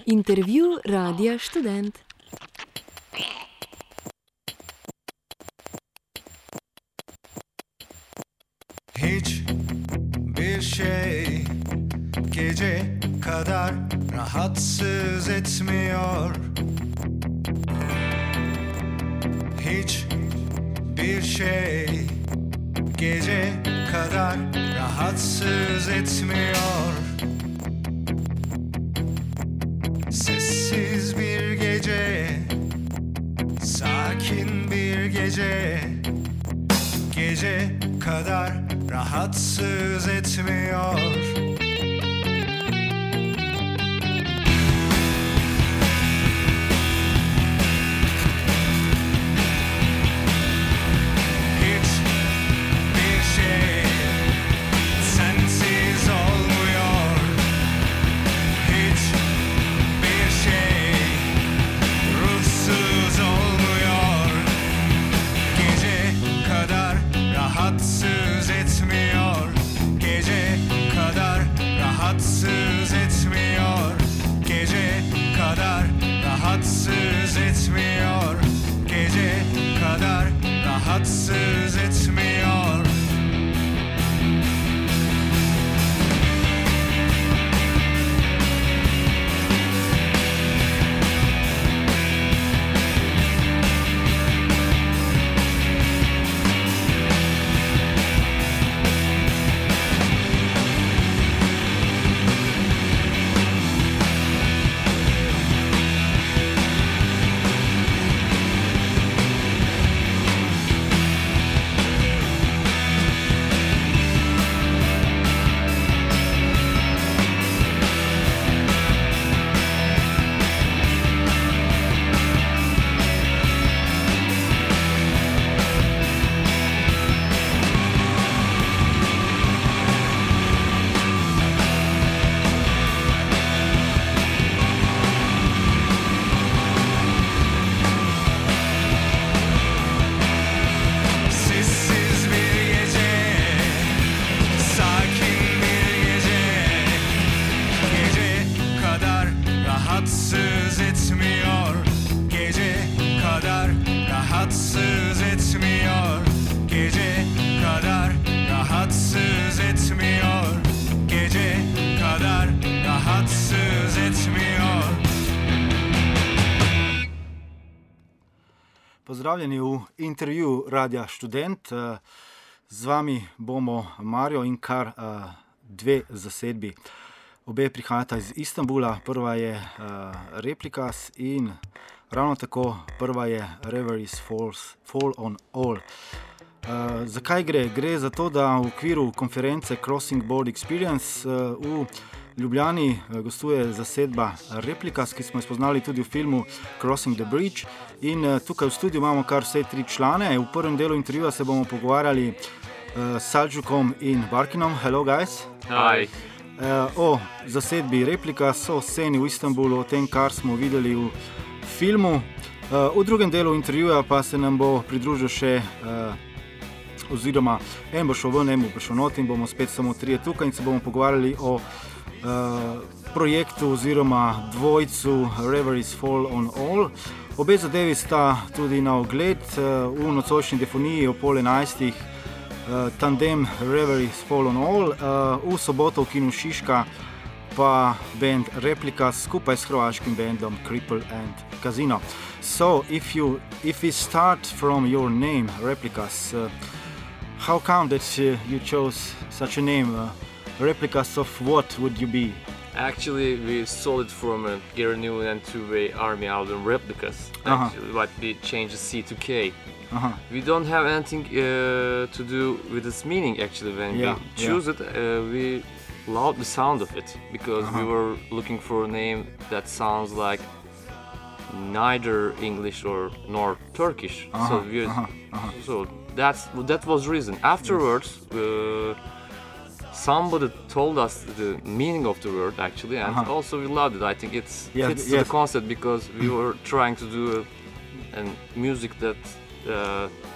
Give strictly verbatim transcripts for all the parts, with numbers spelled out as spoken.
Intervju Radia Študent. Hiç bir şey gece kadar rahatsız etmiyor. Hiç bir şey gece kadar rahatsız etmiyor. Sessiz bir gece, sakin bir gece, gece kadar rahatsız etmiyor. Rahatsız etmiyor, gece kadar rahatsız etmiyor, gece kadar rahatsız etmiyor, gece kadar rahatsız etmiyor. Rahatsız etmiyor, gece kadar rahatsız etmiyor, gece kadar rahatsız etmiyor, gece kadar rahatsız etmiyor. Pozdravljeni v intervju Radia Študent. Z vami bomo Mario in kar dve zasedbi. Obe prihajata iz Istanbula, prva je uh, Replikas in ravno tako prva je Reveries Falls, Fall on All. Uh, zakaj gre? Gre za to, da v okviru konference Crossing Board Experience uh, v Ljubljani uh, gostuje zasedba Replikas, ki smo jo spoznali tudi v filmu Crossing the Bridge. In uh, tukaj v studiu imamo kar vse tri člane. V prvem delu intervjuja se bomo pogovarjali uh, s Saljukom in Barkinom. Hello guys! Hi! Uh, o zasedbi Replikas, o sceni v Istanbulu, o tem, kar smo videli v filmu. Uh, v drugem delu intervjuja pa se nam bo pridružil še, uh, oziroma en bo šel ven, en bo prišel not in bomo spet samo trije tukaj in se bomo pogovarjali o uh, projektu oziroma dvojcu Reveries Fall on All. Obe zadevi sta tudi na ogled uh, v nocojšnji defoniji o pol enajstih. Uh, tandem Reveries Fall on All, uh, v soboto v kinu Šiška pa band Replikas skupaj s hrvaškim bandom Cripple and Casino. So, if you if we start from your name, Replikas, uh, how come that uh, you chose such a name? Uh, Replikas of what would you be? Actually, we stole it from a Gary Newman and two-way army album, Replikas. Uh-huh. Actually, but we changed the C to K. Uh-huh. We don't have anything uh, to do with its meaning actually when Yeah, we choose yeah. it. Uh, we loved the sound of it because Uh-huh. we were looking for a name that sounds like neither English or nor Turkish. Uh-huh, So we, uh-huh, uh-huh. so that's that was reason. Afterwards, uh, somebody told us the meaning of the word actually, and Uh-huh. also we loved it. I think it's Yes, fits to yes. the concept because we were trying to do a, a music that uh,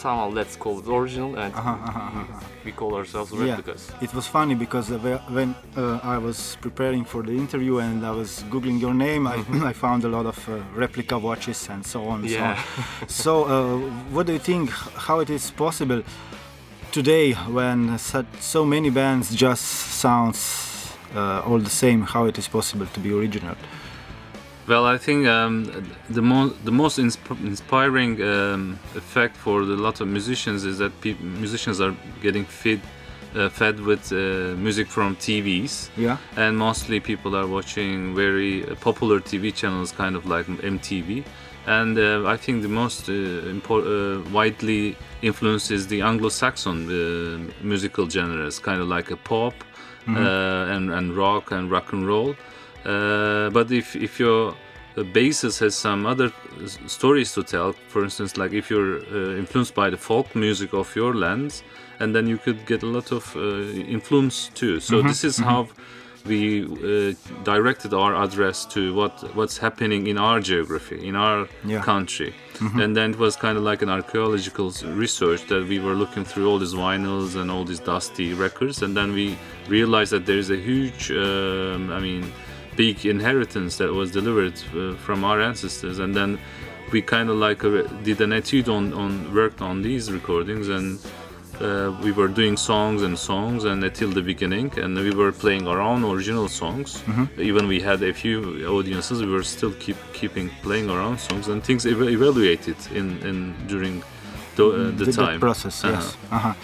somehow let's call it original, and Uh-huh, uh-huh, uh-huh. we call ourselves Yeah, replicas. it was funny because uh, whe- when uh, I was preparing for the interview and I was googling your name, I, I found a lot of uh, replica watches and so on. and Yeah. So, on. so uh, what do you think? How it is possible today when such, so many bands just sounds uh, all the same? How it is possible to be original? Well, I think um, the, mo- the most insp- inspiring um, effect for a lot of musicians is that pe- musicians are getting fed, uh, fed with uh, music from T Vs. Yeah. And mostly people are watching very uh, popular T V channels, kind of like M T V. And uh, I think the most uh, impor- uh, widely influenced is the Anglo-Saxon uh, musical genres, kind of like a pop uh, and, and rock and rock and roll. Uh, but if if your uh, basis has some other s- stories to tell, for instance, like if you're uh, influenced by the folk music of your lands, and then you could get a lot of uh, influence too. So this is how we uh, directed our address to what what's happening in our geography, in our Yeah. country. And then it was kind of like an archaeological s- research that we were looking through all these vinyls and all these dusty records, and then we realized that there is a huge, um, I mean, big inheritance that was delivered uh, from our ancestors. And then we kind of like uh, did an etude on, on worked on these recordings, and uh, we were doing songs and songs and until the beginning, and we were playing our own original songs. Even we had a few audiences, we were still keep keeping playing our own songs, and things ev- evaluated in, in during the, uh, the, the time that process. Uh-huh. Yes. Uh-huh.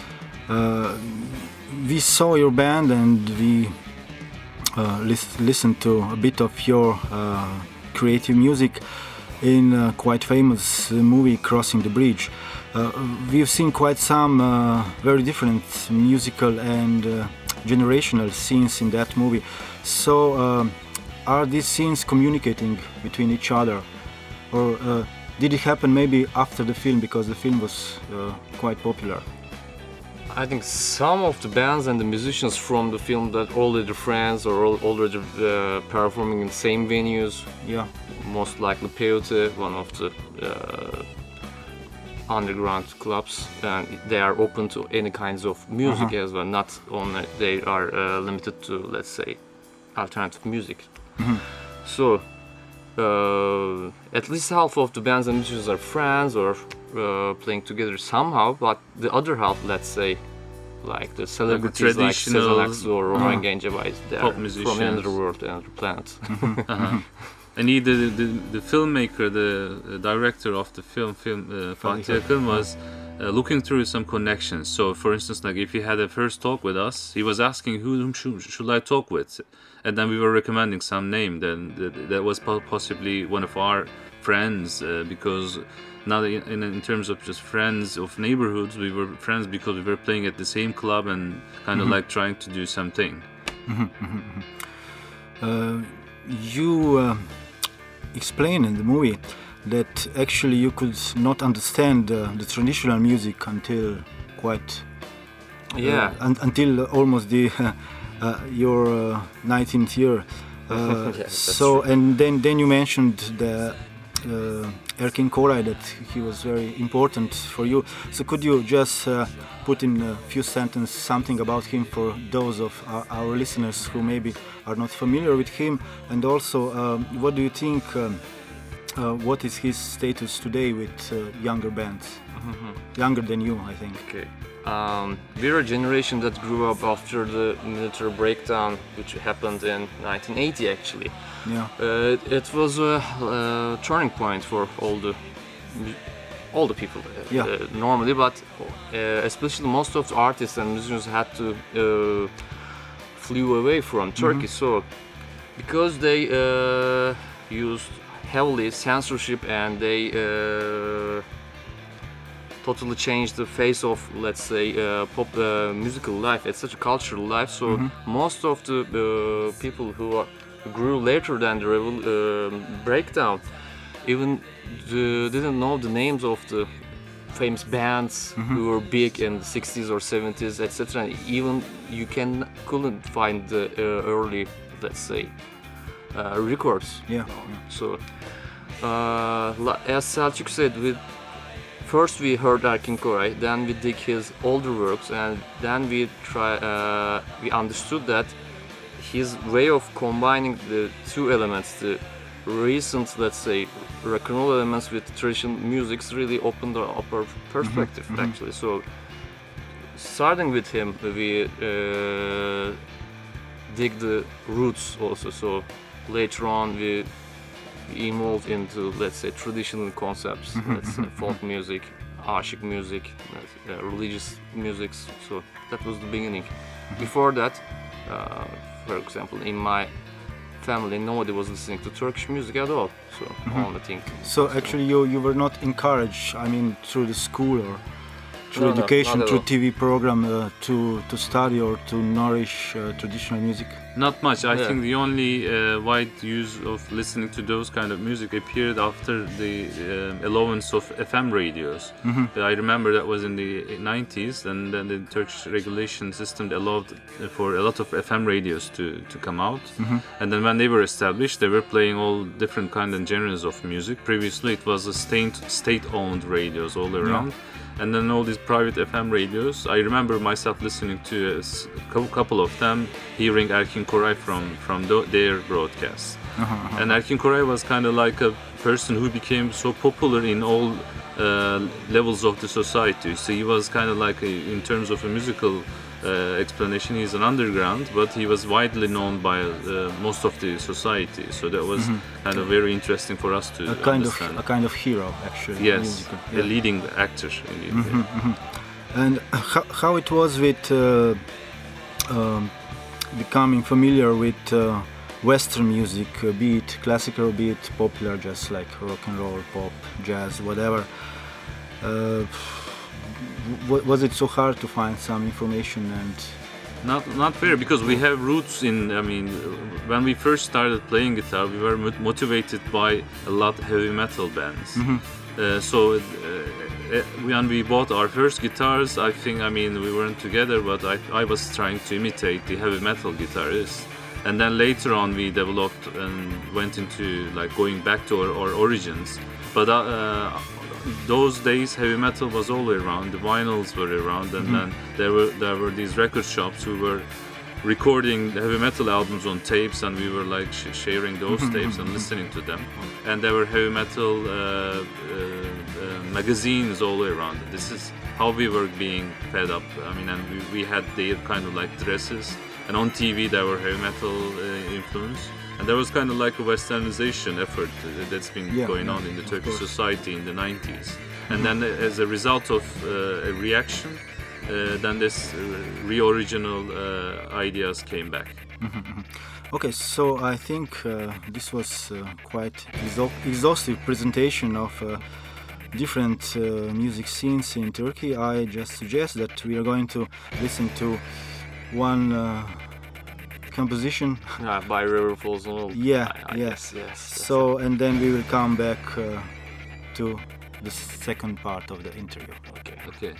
Uh, we saw your band and we uh, lis- listened to a bit of your uh, creative music in a quite famous uh, movie, Crossing the Bridge. Uh, we've seen quite some uh, very different musical and uh, generational scenes in that movie. So, um are these scenes communicating between each other, or uh, did it happen maybe after the film because the film was uh, quite popular? I think some of the bands and the musicians from the film that already friends or al- already uh, performing in the same venues, Yeah. most likely Peyote, one of the uh, underground clubs, and they are open to any kinds of music as well. Not only they are uh, limited to, let's say, alternative music. So uh, at least half of the bands and musicians are friends or uh, playing together somehow, but the other half, let's say, like the celebrities like Sezen traditional, Aksu or Roman Gencebay, they pop are from musicians. another world, another planet. And he, the, the, the filmmaker, the, the director of the film, film uh, Fatih Akın, was uh, looking through some connections. So, for instance, like if he had a first talk with us, he was asking who whom should, should I talk with, and then we were recommending some name. Then that, that was po- possibly one of our friends, uh, because now in, in in terms of just friends of neighborhoods, we were friends because we were playing at the same club and kind of like trying to do something. Uh, you uh, explain in the movie that actually you could not understand uh, the traditional music until quite Yeah. uh, un- until almost the uh, your uh, nineteenth year. Uh, Yeah, that's so and then then you mentioned the uh, Erkin Koray, that he was very important for you. So could you just uh, put in a few sentences something about him for those of our, our listeners who maybe are not familiar with him, and also um, what do you think? Um, uh, what is his status today with uh, younger bands? Younger than you, I think. Okay. Um, we're a generation that grew up after the military breakdown, which happened in nineteen eighty actually. Yeah. Uh, it, it was a, uh turning point for all the all the people uh, Yeah. uh, normally, but uh, especially most of the artists and musicians had to uh, flew away from Turkey. So because they uh, used heavily censorship and they uh, totally changed the face of, let's say, uh, pop uh, musical life. It's such a cultural life. So most of the uh, people who are, grew later than the revol- uh, breakdown even the, didn't know the names of the famous bands who were big in the sixties or seventies, et cetera. Even you can couldn't find the uh, early, let's say, uh, records. Yeah. So, uh, la- as Selçuk said, with first we heard Erkin Koray, then we dig his older works, and then we try uh, we understood that his way of combining the two elements, the recent, let's say, rock and roll elements with traditional music, really opened up our perspective. Mm-hmm. Actually, so starting with him, we uh, dig the roots also. So later on, we evolved into, let's say, traditional concepts, let's say folk music, ashik music, uh, religious music. So that was the beginning. Before that, uh, for example, in my family, nobody was listening to Turkish music at all. So only thing. So actually, you you were not encouraged, I mean, through the school or through No, no, education, not at through all. T V program, uh, to to study or to nourish uh, traditional music. Not much. I Yeah. think the only uh, wide use of listening to those kind of music appeared after the uh, allowance of F M radios. I remember that was in the nineties, and then the Turkish regulation system allowed for a lot of F M radios to, to come out. And then when they were established, they were playing all different kind of genres of music. Previously, it was a state state-owned radios all around. And then all these private F M radios. I remember myself listening to a s- cou- couple of them, hearing Erkin Koray from from tho- their broadcasts. And Erkin Koray was kind of like a person who became so popular in all uh, levels of the society. So he was kind of like, a, in terms of a musical uh, explanation, he's an underground, but he was widely known by uh, most of the society. So that was kind of very interesting for us to A kind of understand. a kind of hero, actually. Yes, musical. a Yeah. leading actor. Indeed. And how, how it was with uh, um, becoming familiar with uh, Western music, uh, be it classical, be it popular, just like rock and roll, pop, jazz, whatever. Uh, w- was it so hard to find some information? And Not not fair, because we have roots in. I mean, when we first started playing guitar, we were mot- motivated by a lot of heavy metal bands. Uh, so uh, uh, when we bought our first guitars, I think, I mean, we weren't together, but I, I was trying to imitate the heavy metal guitarists. And then later on, we developed and went into like going back to our, our origins. But uh, uh, those days, heavy metal was all around. The vinyls were around, and then there were there were these record shops who were recording heavy metal albums on tapes, and we were like sh- sharing those tapes and listening to them. And there were heavy metal uh, uh, uh, magazines all around. This is how we were being fed up. I mean, and we, we had their kind of like dresses, and on T V there were heavy metal uh, influence. And there was kind of like a westernization effort uh, that's been Yeah, going yeah, on in the of Turkish course. society in the nineties. And then uh, as a result of uh, a reaction, uh, then this uh, re-original uh, ideas came back. okay, so I think uh, this was uh, quite exha- exhaustive presentation of uh, different uh, music scenes in Turkey. I just suggest that we are going to listen to one uh, composition. Yeah, by River Falls on Old. Yeah, I, I yeah. guess, yes. So, and then we will come back uh, to the second part of the interview. Okay. Okay.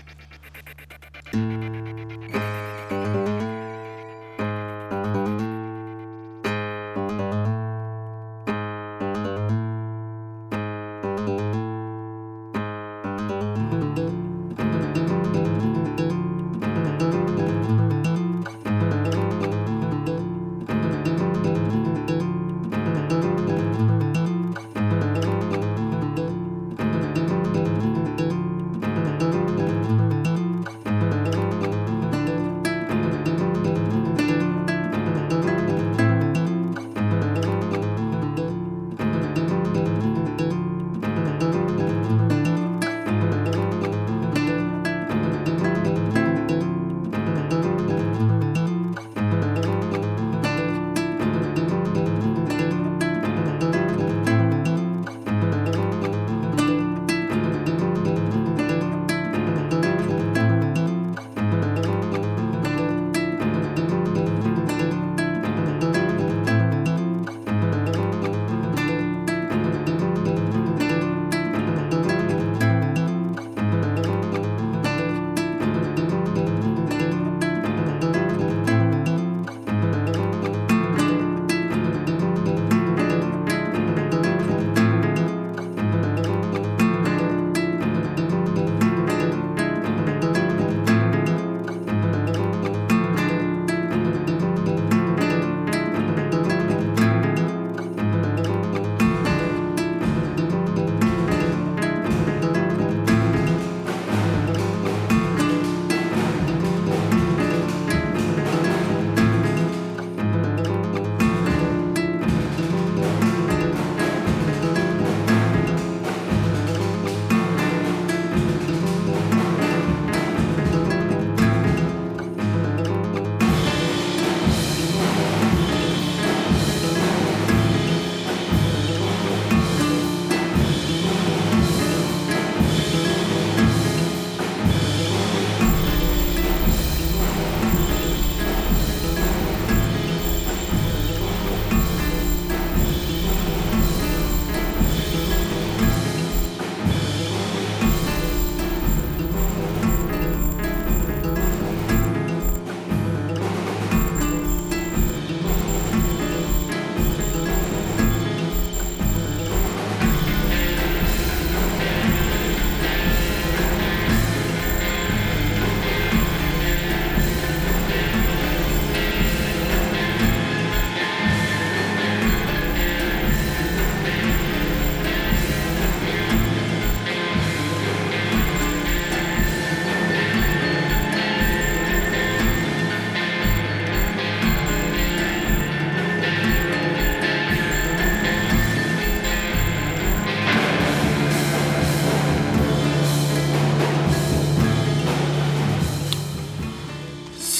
Thank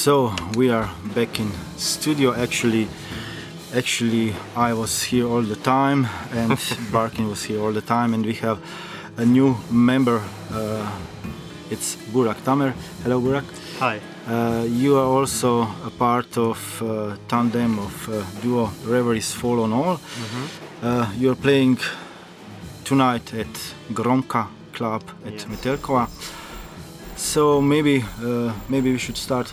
So we are back in studio. Actually, actually, I was here all the time, and Barkin was here all the time, and we have a new member. Uh, it's Burak Tamer. Hello, Burak. Hi. Uh, you are also a part of uh, tandem of uh, duo Reveries Fall on All. Mm-hmm. Uh, you are playing tonight at Gromka Club at yes. Metelkova. So maybe uh, maybe we should start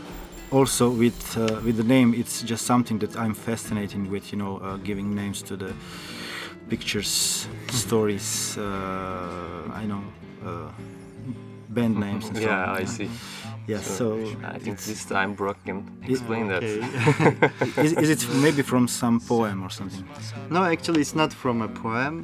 also with uh, with the name. It's just something that I'm fascinated with, you know, uh, giving names to the pictures, stories. Uh, I know uh, band names. And yeah, so on. I yeah. see. Yeah, so, so I think this time Burak can explain okay. that. is, is it maybe from some poem or something? No, actually, it's not from a poem.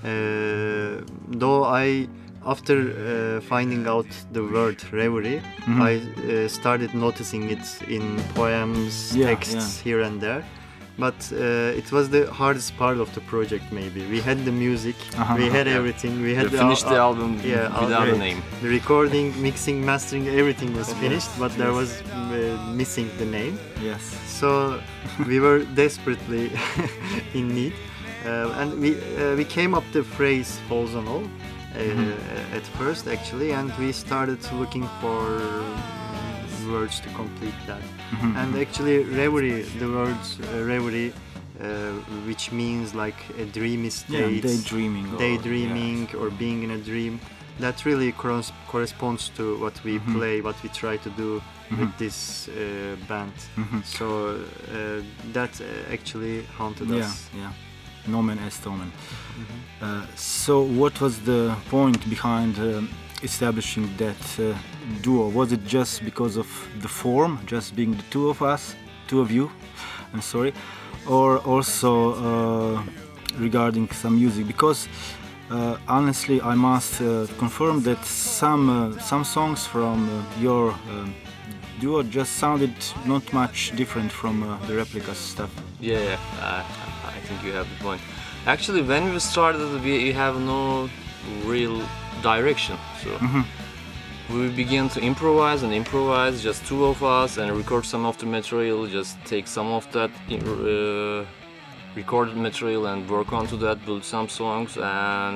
Uh, though I, after uh, finding out the word reverie, mm-hmm. I uh, started noticing it in poems, yeah, texts yeah. here and there. But uh, it was the hardest part of the project. Maybe we had the music, uh-huh. we had yeah. everything. We had they finished the, uh, the album yeah, without uh, a name. The recording, mixing, mastering, everything was finished, but there was uh, missing the name. Yes. So we were desperately in need, uh, and we uh, we came up the phrase "falls on all" uh, mm-hmm. at first, actually, and we started looking for words to complete that. Mm-hmm. And actually, reverie, the word uh, reverie, uh, which means like a dreamy state, yeah, daydreaming, daydreaming, or, yeah. or being in a dream, that really cor- corresponds to what we mm-hmm. play, what we try to do mm-hmm. with this uh, band. Mm-hmm. So uh, that uh, actually haunted yeah, us. Yeah, nomen est omen. Mm-hmm. Uh, so, what was the point behind Uh, establishing that uh, duo? Was it just because of the form, just being the two of us, two of you, I'm sorry, or also uh, regarding some music? Because uh, honestly, I must uh, confirm that some uh, some songs from uh, your uh, duo just sounded not much different from uh, the Replicas stuff. Yeah, yeah. Uh, I think you have the point. Actually, when we started, we have no real direction, so mm-hmm. we began to improvise and improvise, just two of us, and record some of the material, just take some of that uh, recorded material and work onto that, build some songs, and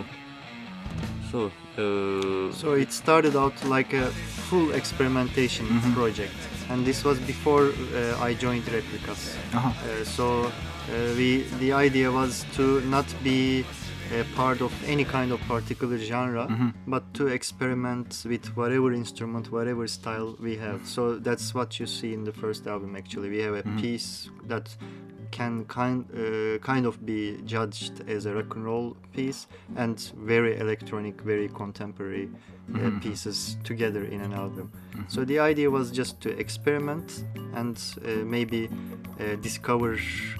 so uh, so it started out like a full experimentation mm-hmm. project, and this was before uh, I joined Replicas. Uh-huh. Uh, so uh, we the idea was to not be a part of any kind of particular genre, mm-hmm. but to experiment with whatever instrument, whatever style we have. So that's what you see in the first album. Actually, we have a mm-hmm. piece that can kind uh, kind of be judged as a rock and roll piece, and very electronic, very contemporary uh, mm-hmm. pieces together in an album. Mm-hmm. So the idea was just to experiment and uh, maybe uh, discover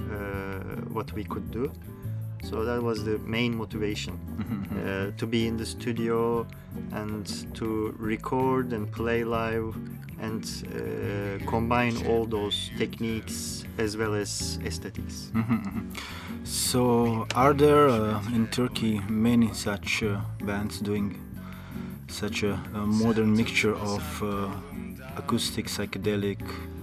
uh, what we could do. So that was the main motivation, mm-hmm. uh, to be in the studio and to record and play live and uh, combine all those techniques as well as aesthetics. Mm-hmm. So are there uh, in Turkey many such uh, bands doing such a, a modern mixture of uh, acoustic, psychedelic,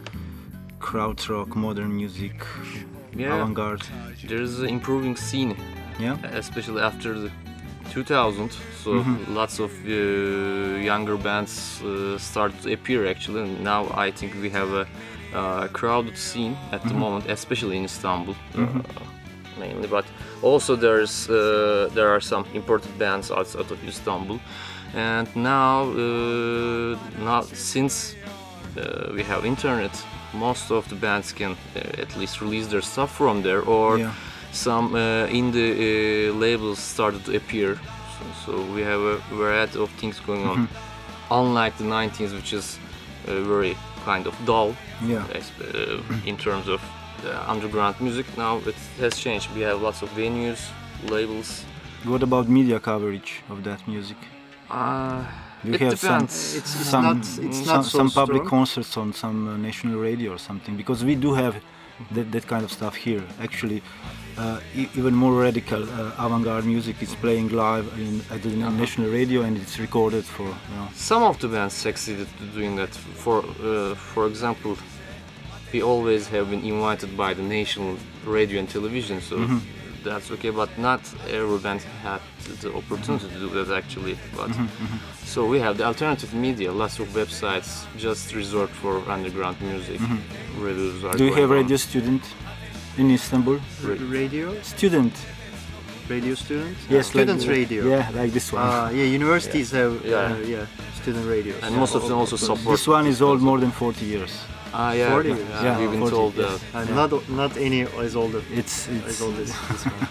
krautrock, modern music? Yeah, avant-garde. There's an improving scene, yeah, especially after the two thousand. So mm-hmm. lots of uh, younger bands uh, started to appear actually. And now I think we have a uh, crowded scene at mm-hmm. the moment, especially in Istanbul, mm-hmm. uh, mainly. But also there's uh, there are some important bands outside of Istanbul. And now, uh, now since uh, we have internet, most of the bands can uh, at least release their stuff from there, or yeah. some uh, indie uh, labels started to appear. So, so we have a variety of things going on. Mm-hmm. Unlike the nineties, which is uh, very kind of dull yeah. uh, in terms of uh, underground music. Now it has changed. We have lots of venues, labels. What about media coverage of that music? Uh, You it have depends. some, it's, it's some, not, it's some, not so some public strong. concerts on some uh, national radio or something, because we do have that, that kind of stuff here. Actually, uh, e- even more radical uh, avant-garde music is playing live in, at the uh-huh. national radio, and it's recorded for, you know. Some of the bands succeeded doing that. For uh, for example, we always have been invited by the national radio and television, so mm-hmm. that's okay. But not every band had the opportunity mm-hmm. to do that actually. But mm-hmm. Mm-hmm. so we have the alternative media, lots of websites just resort for underground music. Mm-hmm. Reviews are Do you have on. Radio Student in Istanbul? R- radio? Student. Radio student? Yes, Students like, radio. Yeah, like this one. Uh, yeah, universities yeah. have yeah. Uh, yeah, student radios. And most of them also support. This one is old more than forty years. Ah, yeah. forty? Yeah, Yeah, we've been forty, told yes. that. Uh, not not any is older. It's, it's As old as this one.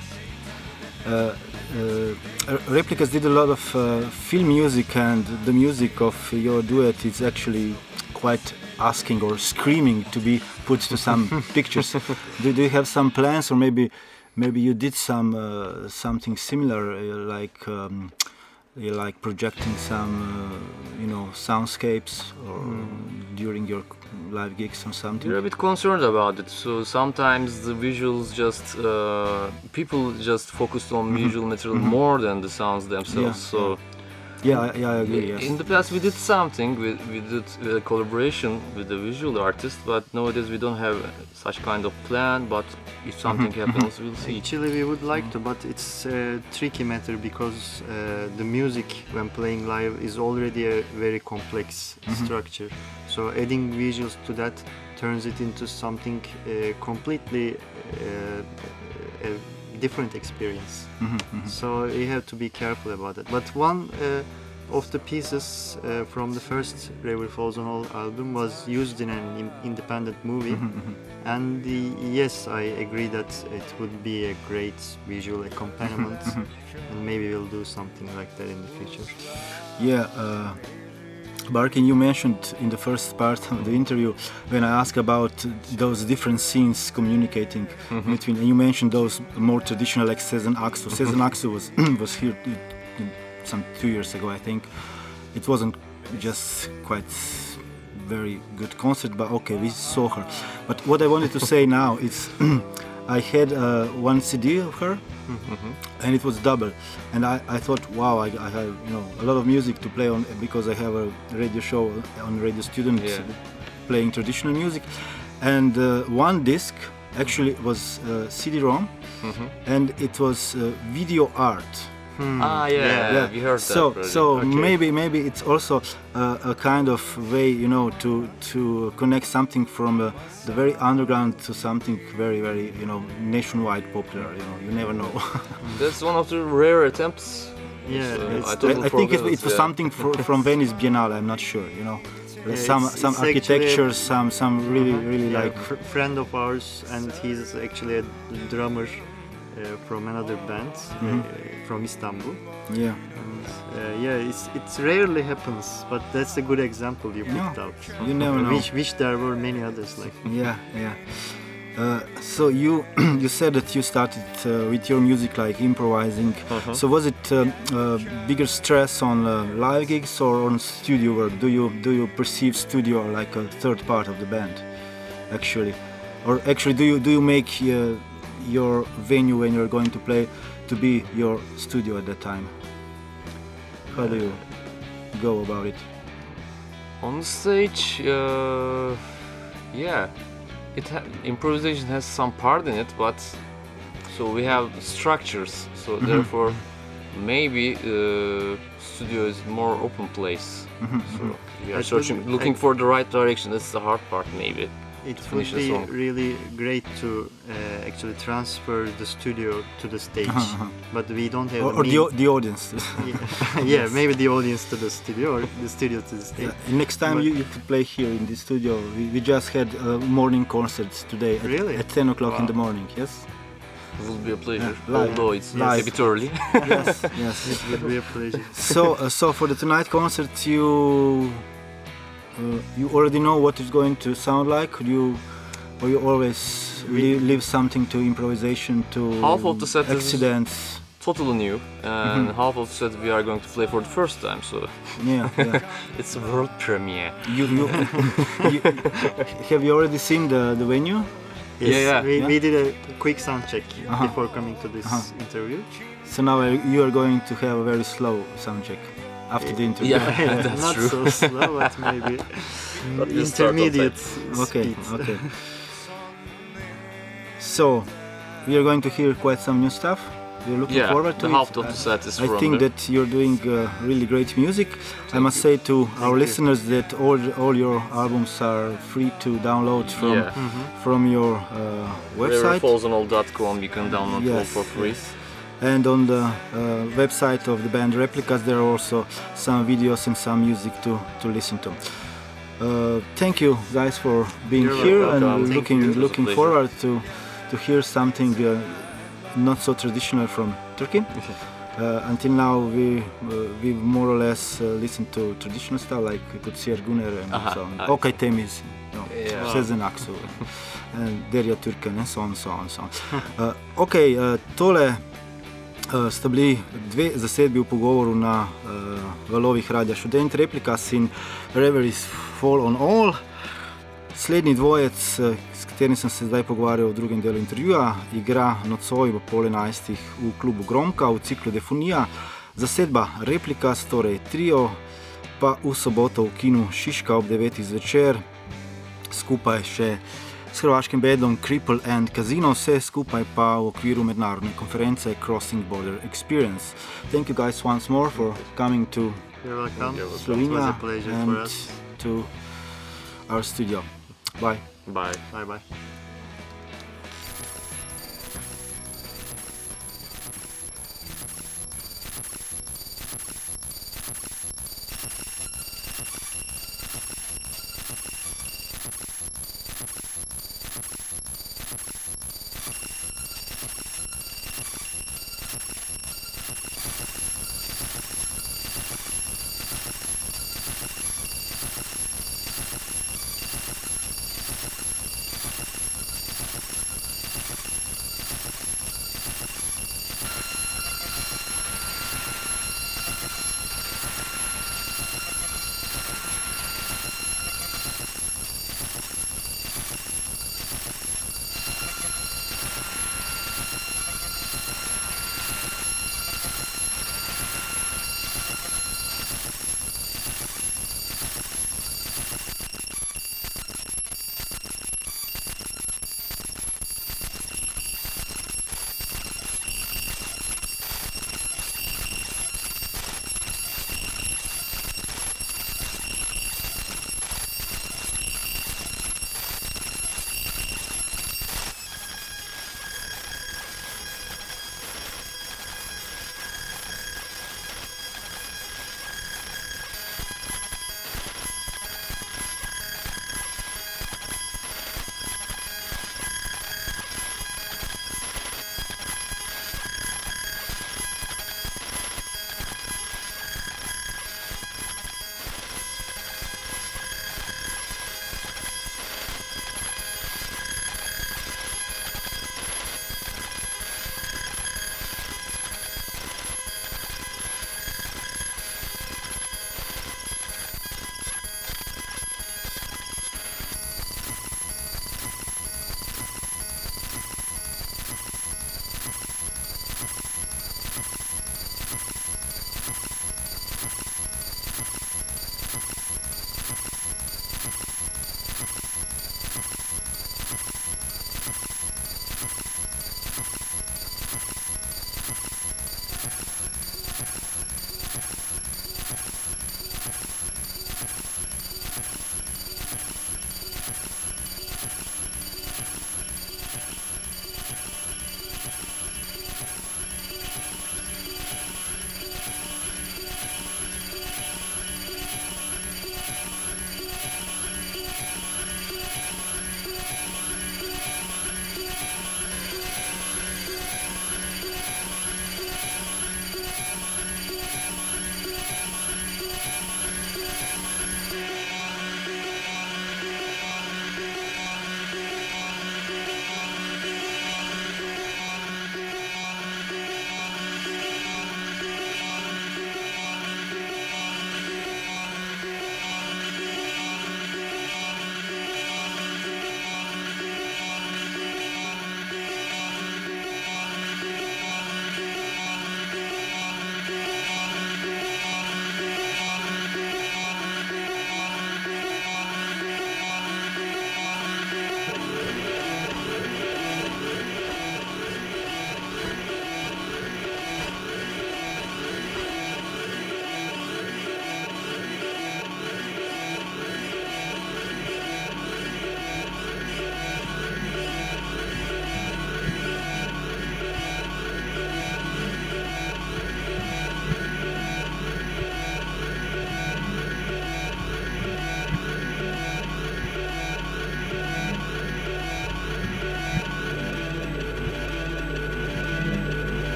uh, uh, Replicas did a lot of uh, film music, and the music of your duet is actually quite asking or screaming to be put to some pictures. Do, do you have some plans, or maybe maybe you did some uh, something similar, uh, like um, like projecting some uh, you know soundscapes or mm. during your live gigs or something? We're a bit concerned about it. So sometimes the visuals just uh, people just focused on mm-hmm. visual material mm-hmm. more than the sounds themselves. Yeah, so. Yeah. Yeah, I, yeah, I agree. Yes. In the past, we did something. We, we did a collaboration with the visual artist, but nowadays we don't have such kind of plan. But if something mm-hmm. happens, we'll see. Actually, we would like to, but it's a tricky matter because uh, the music, when playing live, is already a very complex mm-hmm. structure. So adding visuals to that turns it into something uh, completely uh, a different experience. Mm-hmm. So you have to be careful about it. But one uh, of the pieces uh, from the first River Falls on All album was used in an in- independent movie. Mm-hmm. And the, yes, I agree that it would be a great visual accompaniment, and maybe we'll do something like that in the future. Yeah. Uh... Barkin, you mentioned in the first part of the interview when I asked about those different scenes communicating mm-hmm. between, and you mentioned those more traditional like Sezen Aksu. Sezen Aksu was was here some two years ago, I think. It wasn't just quite very good concert, but okay, we saw her. But what I wanted to say now is I had uh, one C D of her, mm-hmm. and it was double. And I, I thought, wow, I, I have you know a lot of music to play on because I have a radio show on Radio Student yeah. playing traditional music. And uh, one disc actually was uh, C D-ROM, mm-hmm. and it was uh, video art. Hmm. Ah, yeah, yeah, yeah, we heard so, that. So, okay. maybe, maybe it's also uh, a kind of way, you know, to to connect something from uh, the very underground to something very, very, you know, nationwide popular. You know, you never know. That's one of the rare attempts. Yeah, so it's I, I, I think it, it was yeah. something for, from Venice Biennale. I'm not sure, you know. Yeah, some it's, some it's architecture, some some really uh-huh. really yeah, like fr- friend of ours, and he's actually a drummer uh, from another band mm-hmm. uh, from Istanbul. Yeah. And, uh, yeah, it's it rarely happens, but that's a good example you picked no, out. You never know. Wish, wish there were many others like. Yeah, yeah. Uh, so you you said that you started uh, with your music like improvising. Uh-huh. So was it uh, uh, bigger stress on uh, live gigs or on studio work? Do you do you perceive studio like a third part of the band, actually, or actually do you do you make uh, your venue when you're going to play to be your studio at that time? How do you go about it? On stage, uh, yeah. It ha- improvisation has some part in it, but so we have structures. So mm-hmm. therefore, maybe uh, studio is more open place. Mm-hmm. So we are I searching, looking I, for the right direction. That's the hard part, maybe. It would be really great to uh, actually transfer the studio to the stage, uh-huh. but we don't have. Or, or the, the audience. yeah, yeah yes. Maybe the audience to the studio, or the studio to the stage. Yeah. Next time you, you could play here in the studio. We, we just had uh, morning concerts today. At, really? At ten o'clock wow. in the morning. Yes. It will be a pleasure. Yeah, although it's yes. a bit early. yes, yes, it would be a pleasure. So, uh, so for the tonight concert, you. Uh, you already know what it's going to sound like? Could you, or you always leave, leave something to improvisation, to half of the set accidents? Is totally new, and mm-hmm. half of the set we are going to play for the first time. So yeah, yeah. It's a world premiere. You, you, you, have you already seen the, the venue? Yes, Yeah, yeah. We, Yeah? we did a quick sound check Uh-huh. before coming to this Uh-huh. interview. So now uh, you are going to have a very slow sound check after the interview. Yeah, that's Not true. so slow, but maybe But we'll start on intermediate Okay, speed. okay. So, we are going to hear quite some new stuff. We're looking Yeah, forward to the it. half of the I- set is I from think there. that you're doing uh, really great music. I must say to our listeners that all all your albums are free to download from Yeah. from your uh, website. river falls on all dot com, you can download all Yes, for free. yes. And on the uh, website of the band Replicas, there are also some videos and some music to, to listen to. Uh, thank you guys for being You're here, welcome. and Thank looking you. It was a looking pleasure. forward to to hear something uh, not so traditional from Turkey. Uh, until now, we uh, we more or less uh, listened to traditional stuff like Kutsir Guner and Aha, so on. ah. Okay, Temiz, no, Yeah. Sezen Aksu, and Derya Türkan, and so on, so on, so on. Uh, okay, uh, tole uh, sta bili dve zasedbi v pogovoru na uh, valovih Radia Študent, Replicas in Reveries Fall on All. Slednji dvojec, uh, s katerim sem se zdaj pogovarjal v drugem delu intervjuja, igra nocoj ob pol enajstih v klubu Gromka v ciklu Defonija. Zasedba Replicas, torej trio, pa v soboto v kinu Šiška ob devetih zvečer, skupaj še s hrvaškim bandom Cripple and Casino, vse skupaj pa v okviru mednarodne konference Crossing Border Experience. Thank you guys once more for coming to You're welcome. You're welcome. It was Slovenia a pleasure and for us. to our studio. Bye. Bye. Bye bye.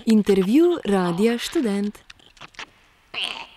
Intervju Radia Študent.